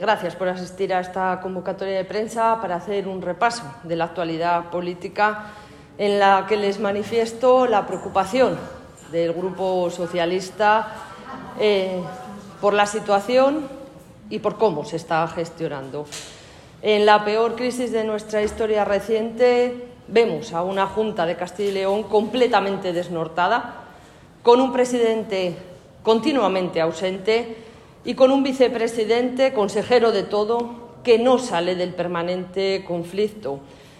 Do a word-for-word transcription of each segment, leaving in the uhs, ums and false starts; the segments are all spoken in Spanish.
Gracias por asistir a esta convocatoria de prensa para hacer un repaso de la actualidad política en la que les manifiesto la preocupación del Grupo Socialista eh, por la situación y por cómo se está gestionando. En la peor crisis de nuestra historia reciente vemos a una Junta de Castilla y León completamente desnortada, con un presidente continuamente ausente y con un vicepresidente, consejero de todo, que no sale del permanente conflicto.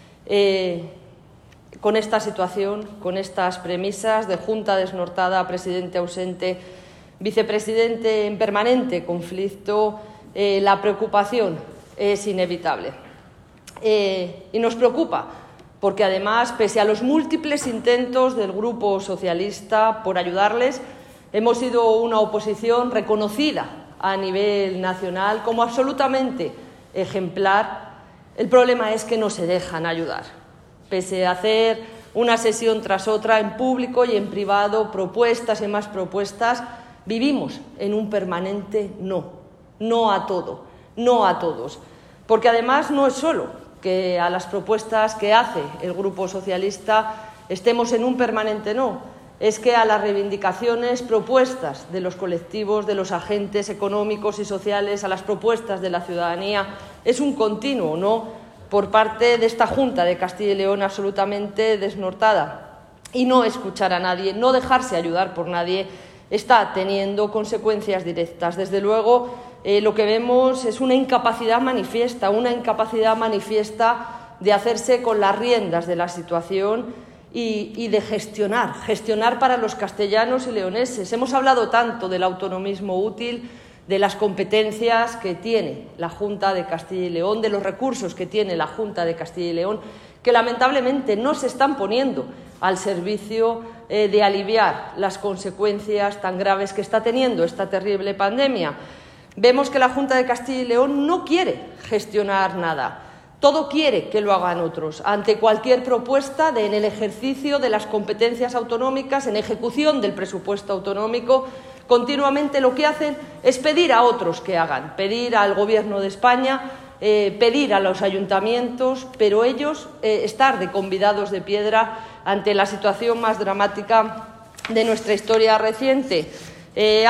Eh, con esta situación, con estas premisas de Junta desnortada, presidente ausente, vicepresidente en permanente conflicto, eh, la preocupación es inevitable. Eh, y nos preocupa porque, además, pese a los múltiples intentos del Grupo Socialista por ayudarles, hemos sido una oposición reconocida a nivel nacional como absolutamente ejemplar. El problema es que no se dejan ayudar. Pese a hacer una sesión tras otra en público y en privado, propuestas y más propuestas, vivimos en un permanente no, no a todo, no a todos. Porque además no es solo que a las propuestas que hace el Grupo Socialista estemos en un permanente no, es que a las reivindicaciones propuestas de los colectivos, de los agentes económicos y sociales, a las propuestas de la ciudadanía, es un continuo no por parte de esta Junta de Castilla y León absolutamente desnortada. Y no escuchar a nadie, no dejarse ayudar por nadie, está teniendo consecuencias directas. Desde luego, eh, lo que vemos es una incapacidad manifiesta, una incapacidad manifiesta de hacerse con las riendas de la situación Y, y de gestionar, gestionar para los castellanos y leoneses. Hemos hablado tanto del autonomismo útil, de las competencias que tiene la Junta de Castilla y León, de los recursos que tiene la Junta de Castilla y León, que lamentablemente no se están poniendo al servicio eh, de aliviar las consecuencias tan graves que está teniendo esta terrible pandemia. Vemos que la Junta de Castilla y León no quiere gestionar nada. Todo quiere que lo hagan otros, ante cualquier propuesta de, en el ejercicio de las competencias autonómicas, en ejecución del presupuesto autonómico. Continuamente lo que hacen es pedir a otros que hagan, pedir al Gobierno de España, eh, pedir a los ayuntamientos, pero ellos eh, estar de convidados de piedra ante la situación más dramática de nuestra historia reciente. Eh,